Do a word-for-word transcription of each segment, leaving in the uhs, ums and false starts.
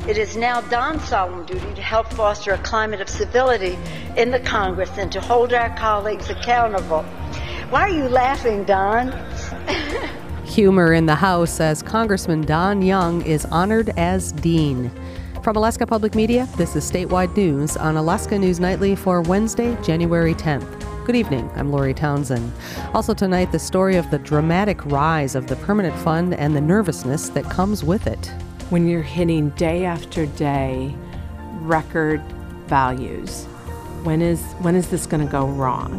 It is now Don's solemn duty to help foster a climate of civility in the Congress and to hold our colleagues accountable. Why are you laughing, Don? Humor in the House as Congressman Don Young is honored as Dean. From Alaska Public Media, this is Statewide News on Alaska News Nightly for Wednesday, January tenth. Good evening, I'm Lori Townsend. Also tonight, the story of the dramatic rise of the permanent fund and the nervousness that comes with it. When you're hitting day after day record values, when is when is this going to go wrong?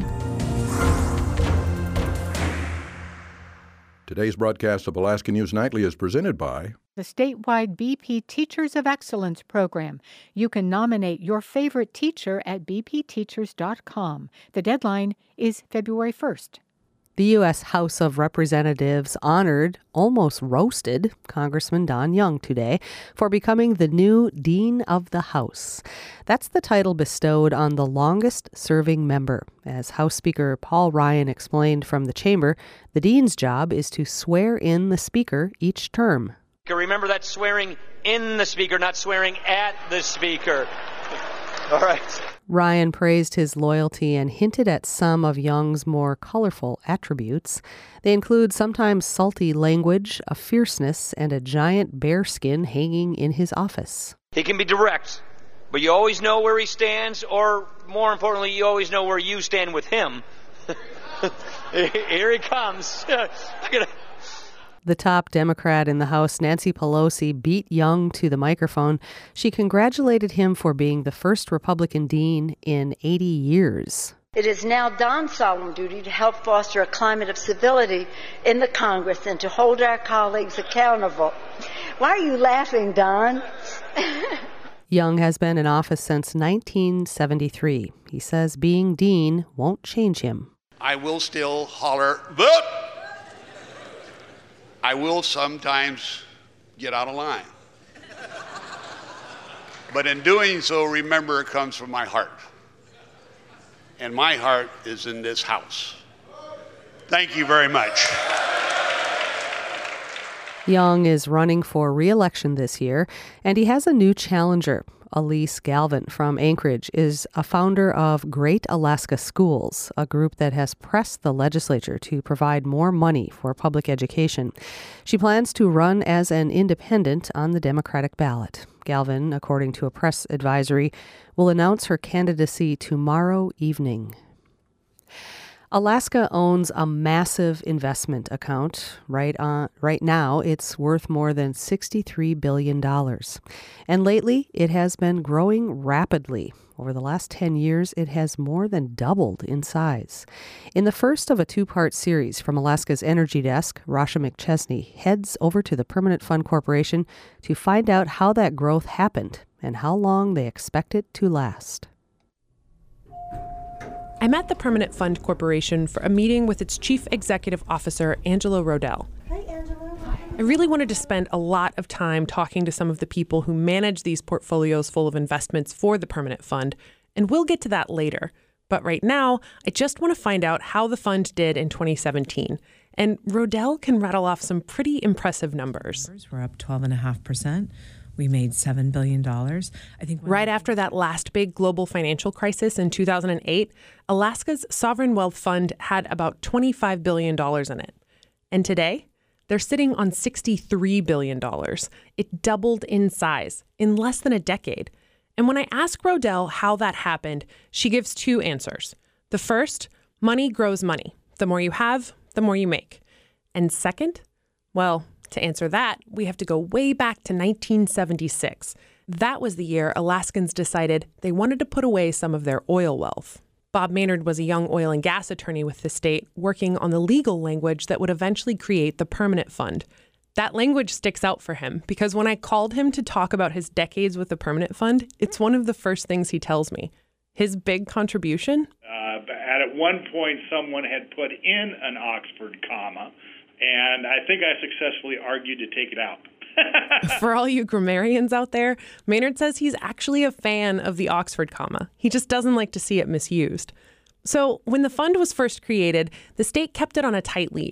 Today's broadcast of Alaska News Nightly is presented by the statewide B P Teachers of Excellence program. You can nominate your favorite teacher at b p teachers dot com. The deadline is February first. The U S House of Representatives honored, almost roasted, Congressman Don Young today for becoming the new Dean of the House. That's the title bestowed on the longest-serving member. As House Speaker Paul Ryan explained from the chamber, the Dean's job is to swear in the Speaker each term. Remember that swearing in the Speaker, not swearing at the Speaker. All right. Ryan praised his loyalty and hinted at some of Young's more colorful attributes. They include sometimes salty language, a fierceness, and a giant bearskin hanging in his office. He can be direct, but you always know where he stands, or more importantly, you always know where you stand with him. Here he comes. The top Democrat in the House, Nancy Pelosi, beat Young to the microphone. She congratulated him for being the first Republican dean in eighty years. It is now Don's solemn duty to help foster a climate of civility in the Congress and to hold our colleagues accountable. Why are you laughing, Don? Young has been in office since nineteen seventy-three. He says being dean won't change him. I will still holler, vote! I will sometimes get out of line. But in doing so, remember, it comes from my heart. And my heart is in this house. Thank you very much. Young is running for re-election this year, and he has a new challenger. Elise Galvin from Anchorage is a founder of Great Alaska Schools, a group that has pressed the legislature to provide more money for public education. She plans to run as an independent on the Democratic ballot. Galvin, according to a press advisory, will announce her candidacy tomorrow evening. Alaska owns a massive investment account. Right on, right now, it's worth more than sixty-three billion dollars. And lately, it has been growing rapidly. Over the last ten years, it has more than doubled in size. In the first of a two-part series from Alaska's Energy Desk, Rasha McChesney heads over to the Permanent Fund Corporation to find out how that growth happened and how long they expect it to last. I'm at the Permanent Fund Corporation for a meeting with its Chief Executive Officer, Angela Rodell. Hi, Angela. I really wanted to spend a lot of time talking to some of the people who manage these portfolios full of investments for the Permanent Fund, and we'll get to that later. But right now, I just want to find out how the fund did in twenty seventeen. And Rodell can rattle off some pretty impressive numbers. We're up twelve point five percent. We made seven billion dollars. I think right after that last big global financial crisis in two thousand eight, Alaska's Sovereign Wealth Fund had about twenty-five billion dollars in it. And today, they're sitting on sixty-three billion dollars. It doubled in size in less than a decade. And when I ask Rodell how that happened, she gives two answers. The first, money grows money. The more you have, the more you make. And second, well, to answer that, we have to go way back to nineteen seventy-six. That was the year Alaskans decided they wanted to put away some of their oil wealth. Bob Maynard was a young oil and gas attorney with the state working on the legal language that would eventually create the Permanent Fund. That language sticks out for him because when I called him to talk about his decades with the Permanent Fund, it's one of the first things he tells me. His big contribution? Uh, at one point, someone had put in an Oxford comma, and I think I successfully argued to take it out. For all you grammarians out there, Maynard says he's actually a fan of the Oxford comma. He just doesn't like to see it misused. So when the fund was first created, the state kept it on a tight leash.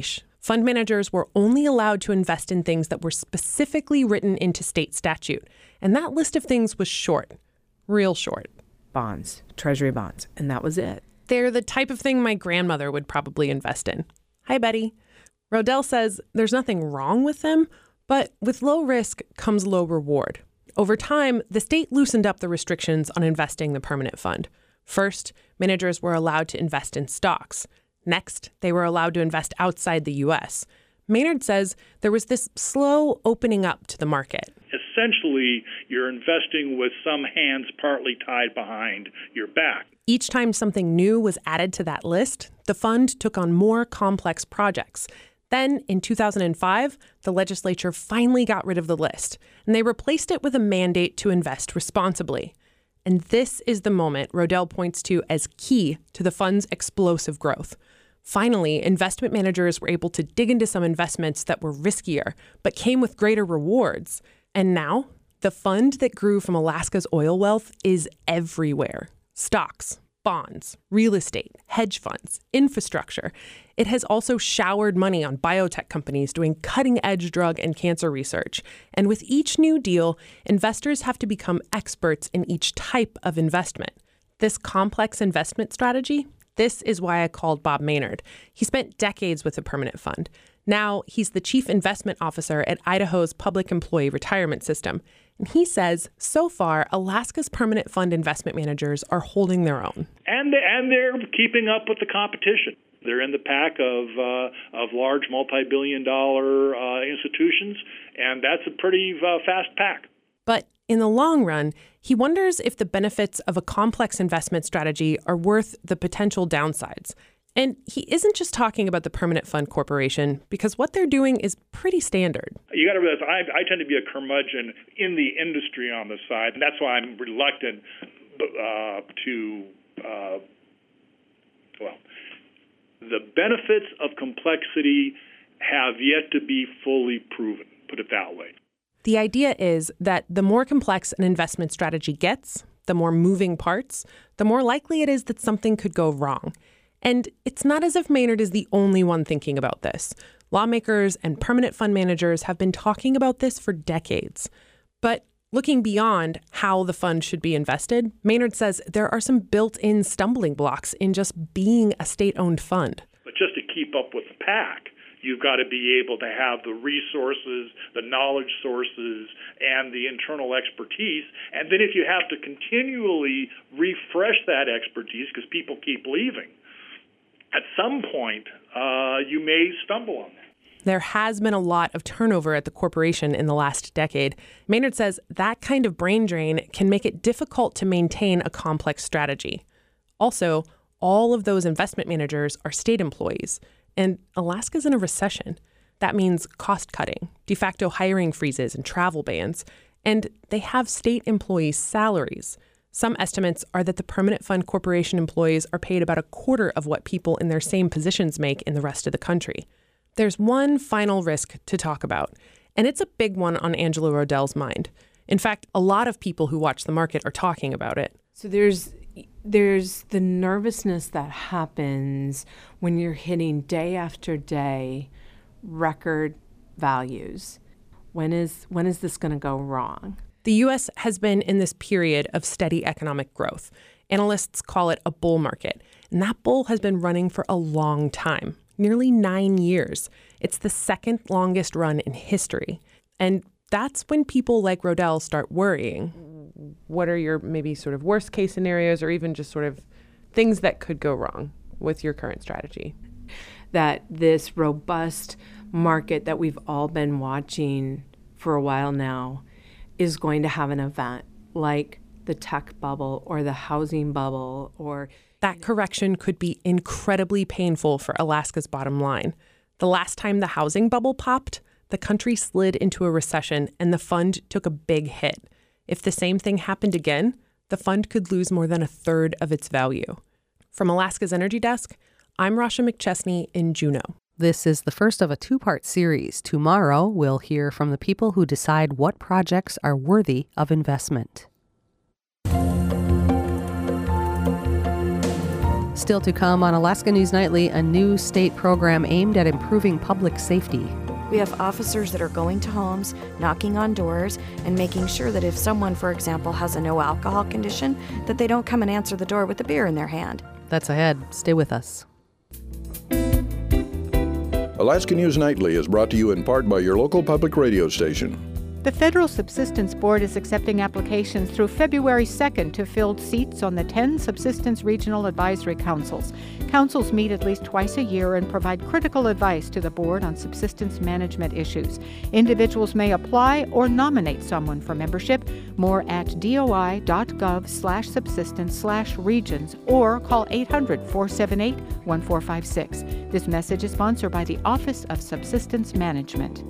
Fund managers were only allowed to invest in things that were specifically written into state statute. And that list of things was short, real short. Bonds, treasury bonds, and that was it. They're the type of thing my grandmother would probably invest in. Hi, Betty. Rodell says there's nothing wrong with them, but with low risk comes low reward. Over time, the state loosened up the restrictions on investing the permanent fund. First, managers were allowed to invest in stocks. Next, they were allowed to invest outside the U S. Maynard says there was this slow opening up to the market. Essentially, you're investing with some hands partly tied behind your back. Each time something new was added to that list, the fund took on more complex projects. Then, in two thousand five, the legislature finally got rid of the list, and they replaced it with a mandate to invest responsibly. And this is the moment Rodell points to as key to the fund's explosive growth. Finally, investment managers were able to dig into some investments that were riskier, but came with greater rewards. And now, the fund that grew from Alaska's oil wealth is everywhere. Stocks, bonds, real estate, hedge funds, infrastructure. It has also showered money on biotech companies doing cutting-edge drug and cancer research. And with each new deal, investors have to become experts in each type of investment. This complex investment strategy, this is why I called Bob Maynard. He spent decades with the Permanent Fund. Now he's the chief investment officer at Idaho's Public Employee Retirement System. And he says, so far, Alaska's Permanent Fund investment managers are holding their own. And, and they're keeping up with the competition. They're in the pack of uh, of large multi-billion dollar uh, institutions, and that's a pretty uh, fast pack. But in the long run, he wonders if the benefits of a complex investment strategy are worth the potential downsides. And he isn't just talking about the Permanent Fund Corporation, because what they're doing is pretty standard. You got to realize I, I tend to be a curmudgeon in the industry on the side, and that's why I'm reluctant uh, to, uh, well, the benefits of complexity have yet to be fully proven, put it that way. The idea is that the more complex an investment strategy gets, the more moving parts, the more likely it is that something could go wrong. And it's not as if Maynard is the only one thinking about this. Lawmakers and permanent fund managers have been talking about this for decades. But looking beyond how the fund should be invested, Maynard says there are some built-in stumbling blocks in just being a state-owned fund. But just to keep up with the pack, you've got to be able to have the resources, the knowledge sources, and the internal expertise. And then if you have to continually refresh that expertise because people keep leaving, at some point, uh, you may stumble on that. There has been a lot of turnover at the corporation in the last decade. Maynard says that kind of brain drain can make it difficult to maintain a complex strategy. Also, all of those investment managers are state employees, and Alaska's in a recession. That means cost cutting, de facto hiring freezes, and travel bans. And they have state employees' salaries. Some estimates are that the Permanent Fund Corporation employees are paid about a quarter of what people in their same positions make in the rest of the country. There's one final risk to talk about, and it's a big one on Angela Rodell's mind. In fact, a lot of people who watch the market are talking about it. So there's there's the nervousness that happens when you're hitting day after day record values. When is when is this going to go wrong? The U S has been in this period of steady economic growth. Analysts call it a bull market, and that bull has been running for a long time, nearly nine years. It's the second longest run in history. And that's when people like Rodell start worrying. What are your maybe sort of worst case scenarios, or even just sort of things that could go wrong with your current strategy? That this robust market that we've all been watching for a while now is going to have an event like the tech bubble or the housing bubble, or that correction could be incredibly painful for Alaska's bottom line. The last time the housing bubble popped, the country slid into a recession and the fund took a big hit. If the same thing happened again, the fund could lose more than a third of its value. From Alaska's Energy Desk, I'm Rasha McChesney in Juneau. This is the first of a two-part series. Tomorrow, we'll hear from the people who decide what projects are worthy of investment. Still to come on Alaska News Nightly, a new state program aimed at improving public safety. We have officers that are going to homes, knocking on doors, and making sure that if someone, for example, has a no alcohol condition, that they don't come and answer the door with a beer in their hand. That's ahead. Stay with us. Alaska News Nightly is brought to you in part by your local public radio station. The Federal Subsistence Board is accepting applications through February second to fill seats on the ten Subsistence Regional Advisory Councils. Councils meet at least twice a year and provide critical advice to the board on subsistence management issues. Individuals may apply or nominate someone for membership. More at doi.gov slash subsistence slash regions or call eight hundred, four seven eight, one four five six. This message is sponsored by the Office of Subsistence Management.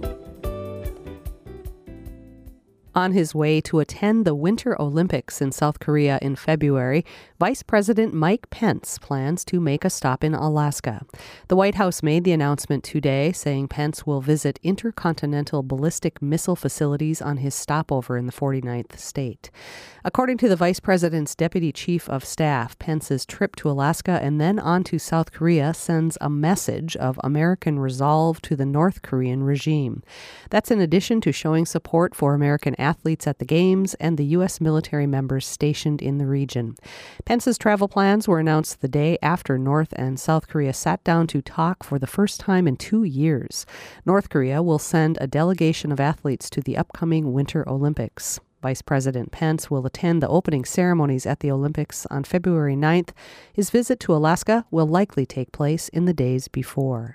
On his way to attend the Winter Olympics in South Korea in February, Vice President Mike Pence plans to make a stop in Alaska. The White House made the announcement today, saying Pence will visit intercontinental ballistic missile facilities on his stopover in the forty-ninth state. According to the Vice President's Deputy Chief of Staff, Pence's trip to Alaska and then on to South Korea sends a message of American resolve to the North Korean regime. That's in addition to showing support for American athletes at the Games and the U S military members stationed in the region. Pence's travel plans were announced the day after North and South Korea sat down to talk for the first time in two years. North Korea will send a delegation of athletes to the upcoming Winter Olympics. Vice President Pence will attend the opening ceremonies at the Olympics on February ninth. His visit to Alaska will likely take place in the days before.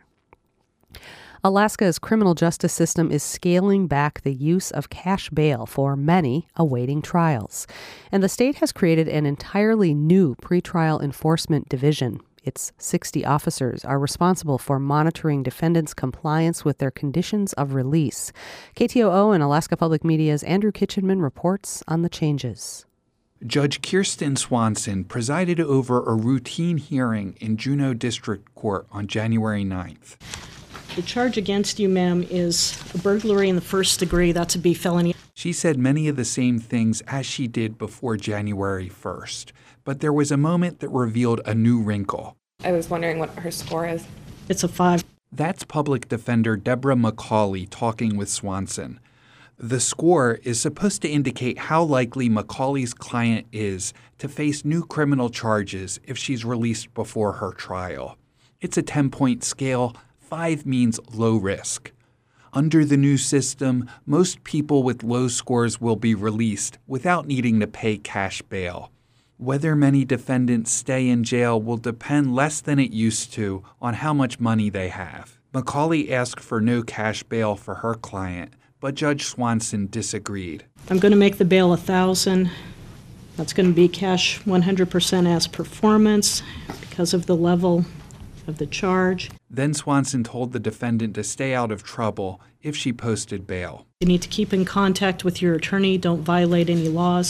Alaska's criminal justice system is scaling back the use of cash bail for many awaiting trials. And the state has created an entirely new pretrial enforcement division. Its sixty officers are responsible for monitoring defendants' compliance with their conditions of release. K T O O and Alaska Public Media's Andrew Kitchenman reports on the changes. Judge Kirsten Swanson presided over a routine hearing in Juneau District Court on January ninth. The charge against you, ma'am, is a burglary in the first degree. That's a B felony. She said many of the same things as she did before January first, but there was a moment that revealed a new wrinkle. I was wondering what her score is. It's a five. That's public defender Deborah McCauley talking with Swanson. The score is supposed to indicate how likely McCauley's client is to face new criminal charges if she's released before her trial. It's a ten-point scale. Five means low risk. Under the new system, most people with low scores will be released without needing to pay cash bail. Whether many defendants stay in jail will depend less than it used to on how much money they have. McCauley asked for no cash bail for her client, but Judge Swanson disagreed. I'm going to make the bail a thousand. That's going to be cash one hundred percent as performance because of the level of the charge. Then Swanson told the defendant to stay out of trouble if she posted bail. You need to keep in contact with your attorney. Don't violate any laws.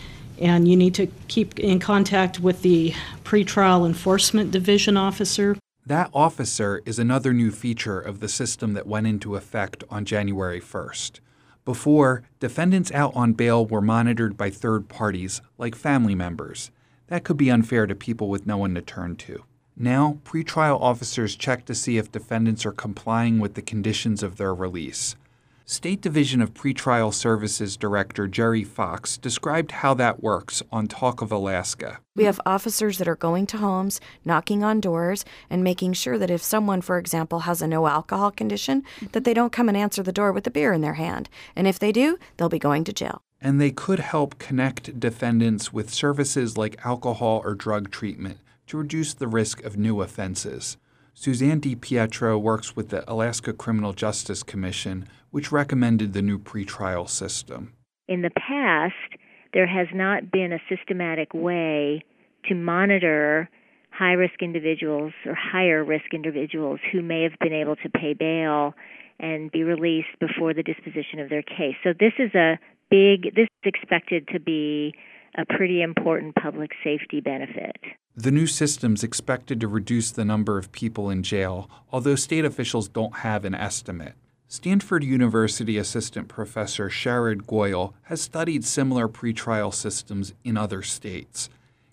And you need to keep in contact with the pretrial enforcement division officer. That officer is another new feature of the system that went into effect on January first. Before, defendants out on bail were monitored by third parties, like family members. That could be unfair to people with no one to turn to. Now, pretrial officers check to see if defendants are complying with the conditions of their release. State Division of Pretrial Services Director Jerry Fox described how that works on Talk of Alaska. We have officers that are going to homes, knocking on doors, and making sure that if someone, for example, has a no alcohol condition, that they don't come and answer the door with a beer in their hand. And if they do, they'll be going to jail. And they could help connect defendants with services like alcohol or drug treatment to reduce the risk of new offenses. Suzanne DiPietro works with the Alaska Criminal Justice Commission, which recommended the new pretrial system. In the past, there has not been a systematic way to monitor high-risk individuals or higher-risk individuals who may have been able to pay bail and be released before the disposition of their case. So this is a big, this is expected to be a pretty important public safety benefit. The new system's expected to reduce the number of people in jail, although state officials don't have an estimate. Stanford University assistant professor Sharad Goyal has studied similar pretrial systems in other states.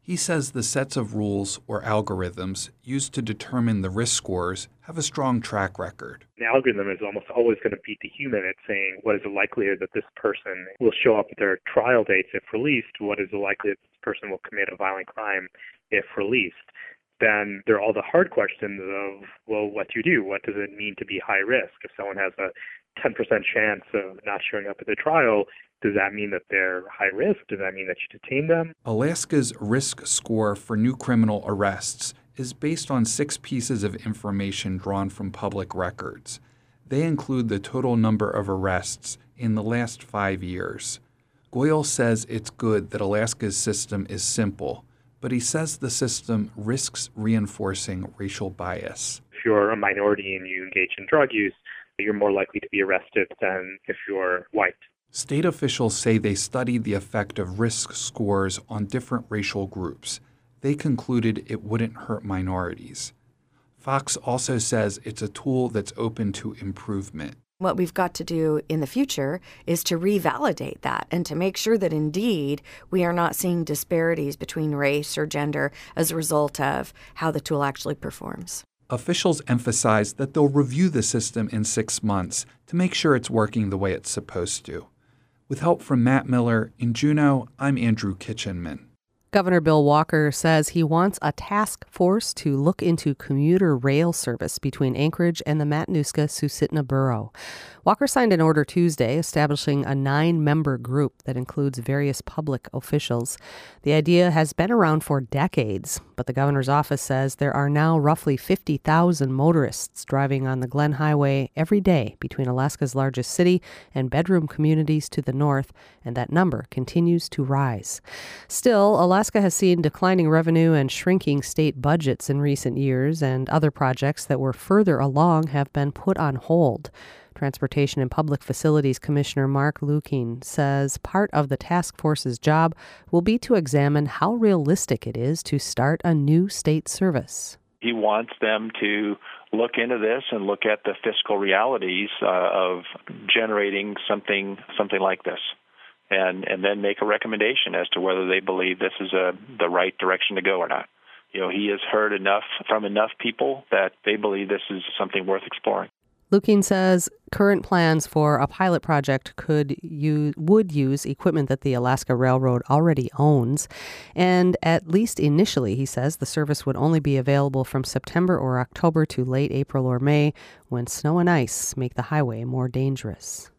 He says the sets of rules or algorithms used to determine the risk scores have a strong track record. The algorithm is almost always going to beat the human at saying what is the likelihood that this person will show up at their trial dates if released, what is the likelihood that this person will commit a violent crime if released. Then there are all the hard questions of, well, what do you do? What does it mean to be high risk? If someone has a ten percent chance of not showing up at the trial, does that mean that they're high risk? Does that mean that you detain them? Alaska's risk score for new criminal arrests is based on six pieces of information drawn from public records. They include the total number of arrests in the last five years. Goyle says it's good that Alaska's system is simple, but he says the system risks reinforcing racial bias. If you're a minority and you engage in drug use, you're more likely to be arrested than if you're white. State officials say they studied the effect of risk scores on different racial groups. They concluded it wouldn't hurt minorities. Fox also says it's a tool that's open to improvement. What we've got to do in the future is to revalidate that and to make sure that indeed we are not seeing disparities between race or gender as a result of how the tool actually performs. Officials emphasize that they'll review the system in six months to make sure it's working the way it's supposed to. With help from Matt Miller, in Juneau, I'm Andrew Kitchenman. Governor Bill Walker says he wants a task force to look into commuter rail service between Anchorage and the Matanuska-Susitna Borough. Walker signed an order Tuesday establishing a nine-member group that includes various public officials. The idea has been around for decades, but the governor's office says there are now roughly fifty thousand motorists driving on the Glen Highway every day between Alaska's largest city and bedroom communities to the north, and that number continues to rise. Still, Alaska has seen declining revenue and shrinking state budgets in recent years, and other projects that were further along have been put on hold. Transportation and Public Facilities Commissioner Mark Lukin says part of the task force's job will be to examine how realistic it is to start a new state service. He wants them to look into this and look at the fiscal realities uh, of generating something something like this, and and then make a recommendation as to whether they believe this is a, the right direction to go or not. You know, he has heard enough from enough people that they believe this is something worth exploring. Lukin says current plans for a pilot project could use, would use equipment that the Alaska Railroad already owns. And at least initially, he says, the service would only be available from September or October to late April or May, when snow and ice make the highway more dangerous.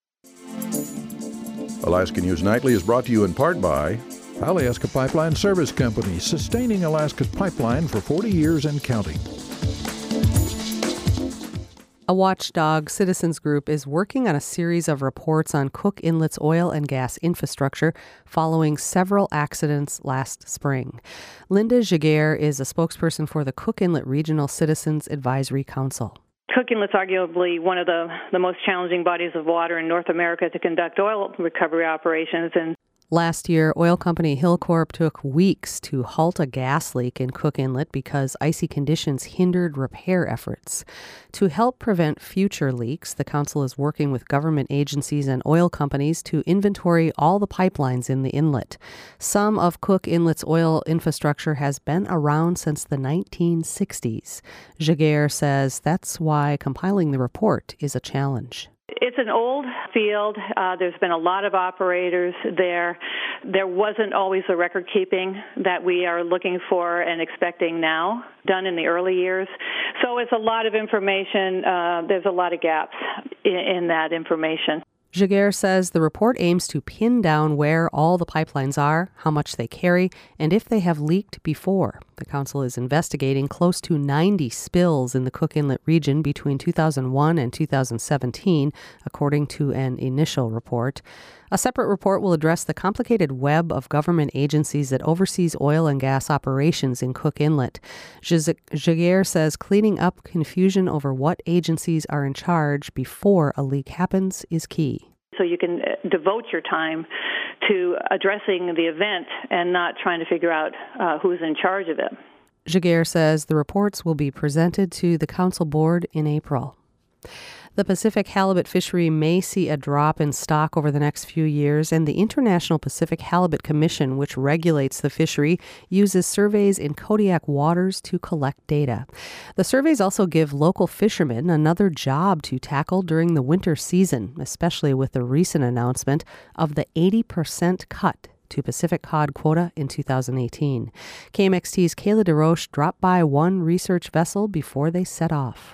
Alaska News Nightly is brought to you in part by Alaska Pipeline Service Company, sustaining Alaska's pipeline for forty years and counting. A watchdog citizens group is working on a series of reports on Cook Inlet's oil and gas infrastructure following several accidents last spring. Linda Giguere is a spokesperson for the Cook Inlet Regional Citizens Advisory Council. Cook Inlet's arguably one of the, the most challenging bodies of water in North America to conduct oil recovery operations. And Last year, oil company Hilcorp took weeks to halt a gas leak in Cook Inlet because icy conditions hindered repair efforts. To help prevent future leaks, the council is working with government agencies and oil companies to inventory all the pipelines in the inlet. Some of Cook Inlet's oil infrastructure has been around since the nineteen sixties. Giguere says that's why compiling the report is a challenge. It's an old field. Uh, there's been a lot of operators there. There wasn't always the record keeping that we are looking for and expecting now, done in the early years. So it's a lot of information. Uh, there's a lot of gaps in, in that information. Giguere says the report aims to pin down where all the pipelines are, how much they carry, and if they have leaked before. The council is investigating close to ninety spills in the Cook Inlet region between two thousand one and two thousand seventeen, according to an initial report. A separate report will address the complicated web of government agencies that oversees oil and gas operations in Cook Inlet. Giguere says cleaning up confusion over what agencies are in charge before a leak happens is key. So you can devote your time to addressing the event and not trying to figure out uh, who's in charge of it. Giguere says the reports will be presented to the council board in April. The Pacific halibut fishery may see a drop in stock over the next few years, and the International Pacific Halibut Commission, which regulates the fishery, uses surveys in Kodiak waters to collect data. The surveys also give local fishermen another job to tackle during the winter season, especially with the recent announcement of the eighty percent cut to Pacific cod quota in two thousand eighteen. K M X T's Kayla DeRoche dropped by one research vessel before they set off.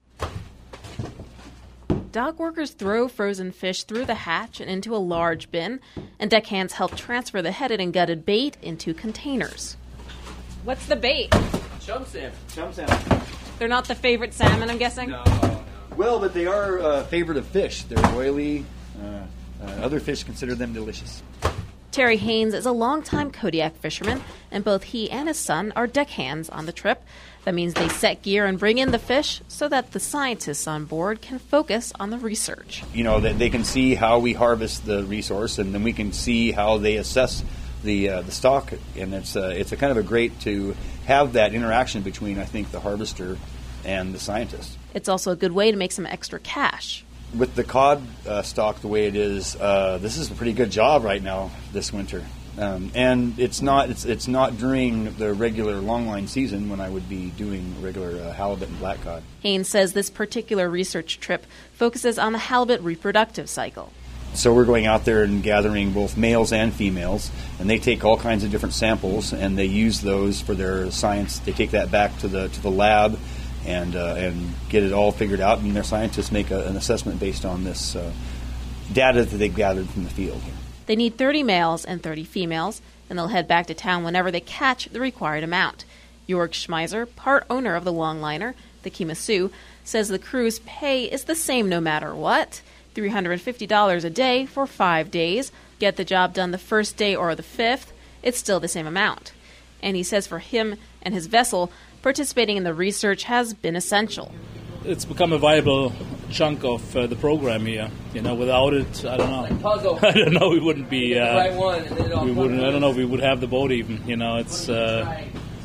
Dock workers throw frozen fish through the hatch and into a large bin, and deckhands help transfer the headed and gutted bait into containers. What's the bait? Chum salmon. Chum salmon. They're not the favorite salmon, I'm guessing? No, no. Well, but they are a favorite of fish. They're oily. Uh, uh, other fish consider them delicious. Terry Haynes is a longtime Kodiak fisherman, and both he and his son are deckhands on the trip. That means they set gear and bring in the fish so that the scientists on board can focus on the research. You know, that they can see how we harvest the resource, and then we can see how they assess the uh, the stock. And it's uh, it's a kind of a great to have that interaction between, I think, the harvester and the scientist. It's also a good way to make some extra cash. With the cod uh, stock the way it is, uh, this is a pretty good job right now this winter. Um, and it's not it's it's not during the regular longline season when I would be doing regular uh, halibut and black cod. Haynes says this particular research trip focuses on the halibut reproductive cycle. So we're going out there and gathering both males and females, and they take all kinds of different samples, and they use those for their science. They take that back to the to the lab and uh, and get it all figured out, and their scientists make a, an assessment based on this uh, data that they've gathered from the field. They need thirty males and thirty females, and they'll head back to town whenever they catch the required amount. Jörg Schmeiser, part owner of the longliner, the Kima Sioux, says the crew's pay is the same no matter what. three hundred fifty dollars a day for five days. Get the job done the first day or the fifth, it's still the same amount. And he says for him and his vessel, participating in the research has been essential. It's become a viable chunk of uh, the program here. You know, without it, I don't know. Like puzzle. I don't know. We wouldn't be. Uh, right one, and then it all we wouldn't. I don't know if we would have the boat even. You know, it's uh,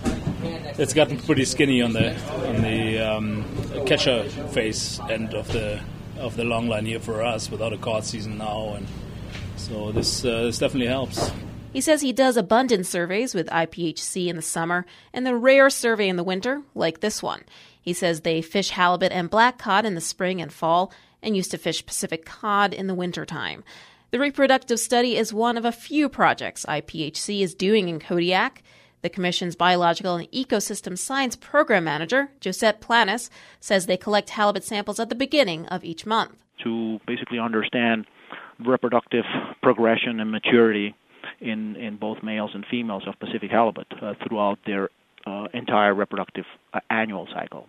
it's gotten pretty skinny on the on the um, catcher phase end of the of the long line here for us without a cod season now, and so this uh, this definitely helps. He says he does abundance surveys with I P H C in the summer and the rare survey in the winter, like this one. He says they fish halibut and black cod in the spring and fall and used to fish Pacific cod in the wintertime. The reproductive study is one of a few projects I P H C is doing in Kodiak. The Commission's Biological and Ecosystem Science Program Manager, Josette Planis, says they collect halibut samples at the beginning of each month. To basically understand reproductive progression and maturity in, in both males and females of Pacific halibut uh, throughout their uh, entire reproductive uh, annual cycle,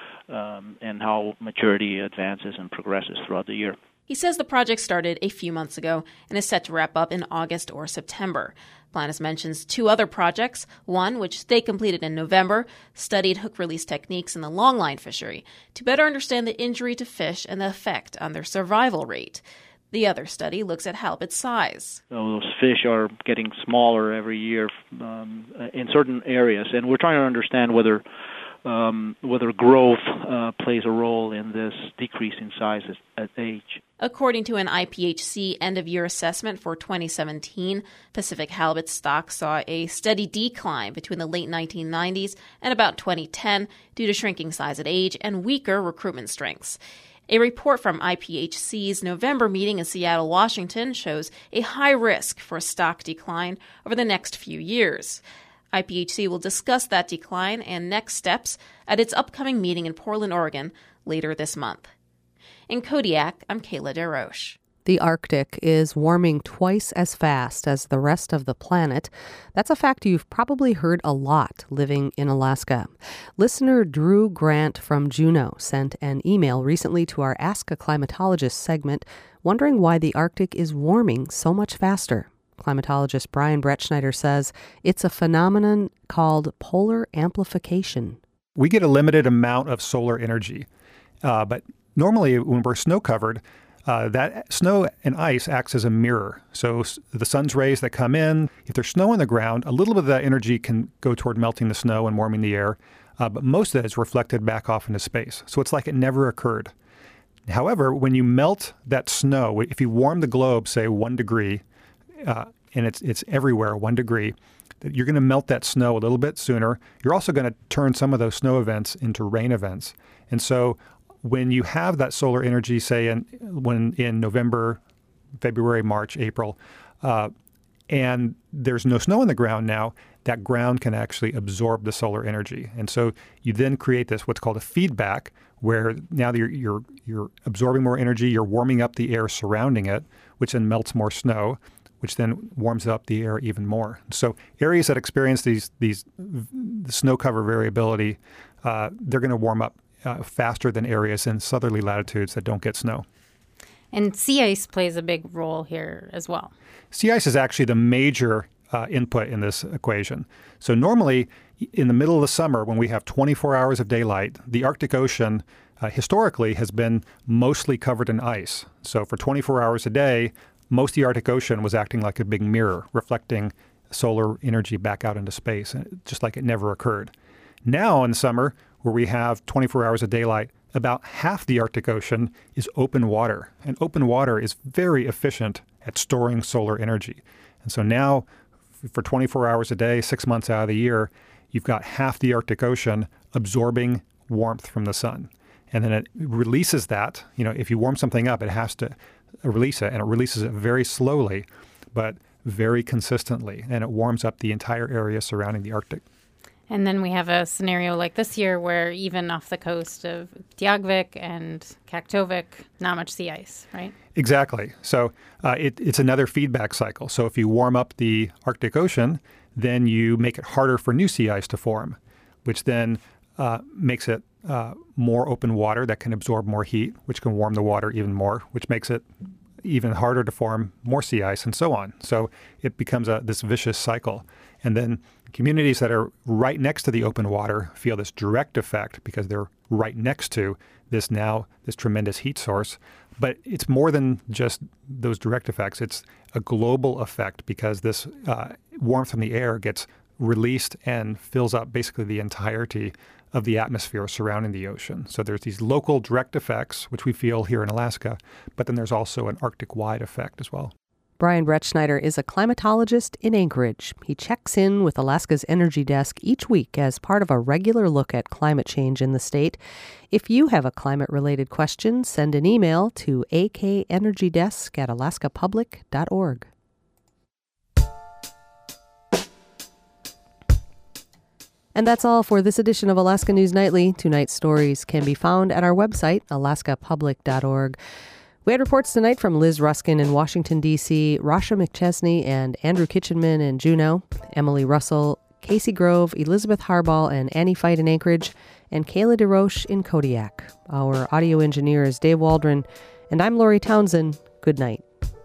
um, and how maturity advances and progresses throughout the year. He says the project started a few months ago and is set to wrap up in August or September. Planis mentions two other projects. One, which they completed in November, studied hook release techniques in the longline fishery to better understand the injury to fish and the effect on their survival rate. The other study looks at halibut size. So those fish are getting smaller every year um, in certain areas, and we're trying to understand whether um, whether growth uh, plays a role in this decrease in size at, at age. According to an I P H C end-of-year assessment for twenty seventeen, Pacific halibut stock saw a steady decline between the late nineteen nineties and about twenty ten due to shrinking size at age and weaker recruitment strengths. A report from I P H C's November meeting in Seattle, Washington, shows a high risk for a stock decline over the next few years. I P H C will discuss that decline and next steps at its upcoming meeting in Portland, Oregon, later this month. In Kodiak, I'm Kayla DeRoche. The Arctic is warming twice as fast as the rest of the planet. That's a fact you've probably heard a lot living in Alaska. Listener Drew Grant from Juneau sent an email recently to our Ask a Climatologist segment wondering why the Arctic is warming so much faster. Climatologist Brian Brettschneider says it's a phenomenon called polar amplification. We get a limited amount of solar energy, uh, but normally when we're snow-covered, Uh, that snow and ice acts as a mirror. So the sun's rays that come in, if there's snow on the ground, a little bit of that energy can go toward melting the snow and warming the air, uh, but most of that is reflected back off into space. So it's like it never occurred. However, when you melt that snow, if you warm the globe, say one degree, uh, and it's it's everywhere, one degree, you're going to melt that snow a little bit sooner. You're also going to turn some of those snow events into rain events. And so when you have that solar energy, say in when in November, February, March, April, uh, and there's no snow on the ground now, that ground can actually absorb the solar energy. And so you then create this what's called a feedback, where now you're, you're, you're absorbing more energy, you're warming up the air surrounding it, which then melts more snow, which then warms up the air even more. So areas that experience these, these the snow cover variability, uh, they're going to warm up uh, faster than areas in southerly latitudes that don't get snow. And sea ice plays a big role here as well. Sea ice is actually the major uh, input in this equation. So normally, in the middle of the summer, when we have twenty-four hours of daylight, the Arctic Ocean uh, historically has been mostly covered in ice. So for twenty-four hours a day, most of the Arctic Ocean was acting like a big mirror, reflecting solar energy back out into space, just like it never occurred. Now in summer, where we have twenty-four hours of daylight, about half the Arctic Ocean is open water. And open water is very efficient at storing solar energy. And so now, for twenty-four hours a day, six months out of the year, you've got half the Arctic Ocean absorbing warmth from the sun. And then it releases that. You know, if you warm something up, it has to release it. And it releases it very slowly, but very consistently. And it warms up the entire area surrounding the Arctic. And then we have a scenario like this year where even off the coast of Diagvik and Kaktovik, not much sea ice, right? Exactly. So uh, it, it's another feedback cycle. So if you warm up the Arctic Ocean, then you make it harder for new sea ice to form, which then uh, makes it uh, more open water that can absorb more heat, which can warm the water even more, which makes it even harder to form more sea ice, and so on. So it becomes a, this vicious cycle. And then communities that are right next to the open water feel this direct effect because they're right next to this now, this tremendous heat source. But it's more than just those direct effects. It's a global effect because this uh, warmth from the air gets released and fills up basically the entirety of the atmosphere surrounding the ocean. So there's these local direct effects, which we feel here in Alaska, but then there's also an Arctic-wide effect as well. Brian Bretschneider is a climatologist in Anchorage. He checks in with Alaska's Energy Desk each week as part of a regular look at climate change in the state. If you have a climate-related question, send an email to a k energy desk at alaska public dot org. And that's all for this edition of Alaska News Nightly. Tonight's stories can be found at our website, alaska public dot org. We had reports tonight from Liz Ruskin in Washington, D C, Rasha McChesney and Andrew Kitchenman in Juneau, Emily Russell, Casey Grove, Elizabeth Harbaugh and Annie Fight in Anchorage, and Kayla DeRoche in Kodiak. Our audio engineer is Dave Waldron, and I'm Lori Townsend. Good night.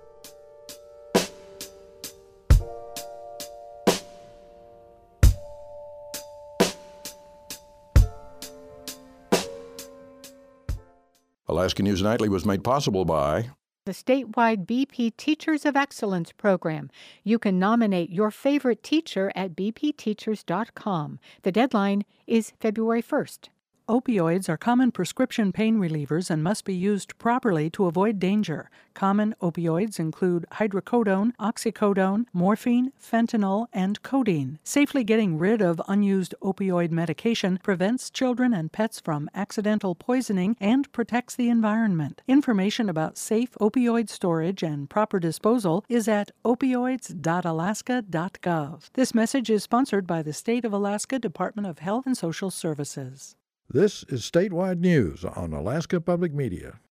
Alaska News Nightly was made possible by the statewide B P Teachers of Excellence program. You can nominate your favorite teacher at b p teachers dot com. The deadline is February first. Opioids are common prescription pain relievers and must be used properly to avoid danger. Common opioids include hydrocodone, oxycodone, morphine, fentanyl, and codeine. Safely getting rid of unused opioid medication prevents children and pets from accidental poisoning and protects the environment. Information about safe opioid storage and proper disposal is at opioids dot alaska dot gov. This message is sponsored by the State of Alaska Department of Health and Social Services. This is Statewide News on Alaska Public Media.